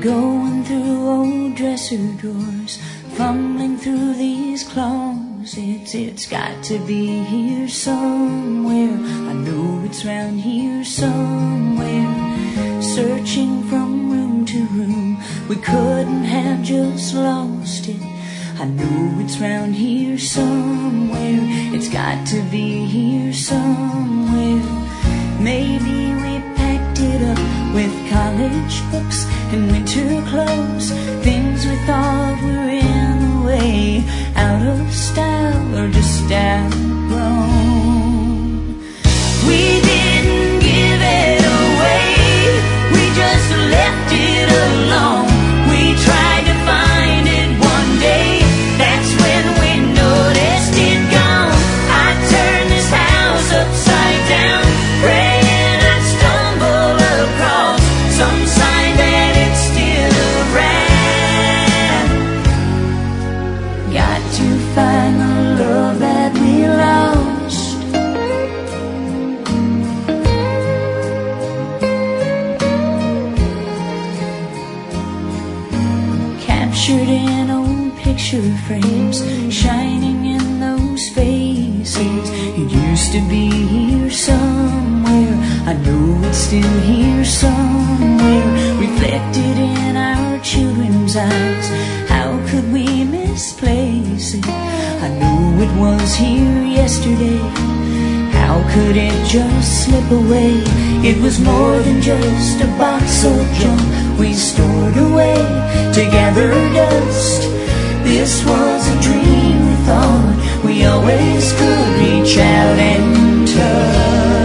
Going through old dresser drawers, fumbling through these closets. It's got to be here somewhere. I know it's round here somewhere. Searching from room to room, we couldn't have just lost it. I know it's round here somewhere. It's got to be here somewhere. Maybe we packed it up with college books and winter clothes, things we thought were in the way, out of style or just outgrown. We didn't give it away, we just left it alone. We tried to find it one day, that's when we noticed it gone. I turned this house upside down, praying I'd stumble across some sign that it's still around. Got to find the love that we lost. Captured in old picture frames, shining in those faces. It used to be here somewhere, I know it's still here somewhere, reflected in our children's eyes. How could we misplace it? I know it was here yesterday. How could it just slip away? It was more than just a box of junk we stored away to gather dust. This was a dream we thought we always could reach out and touch.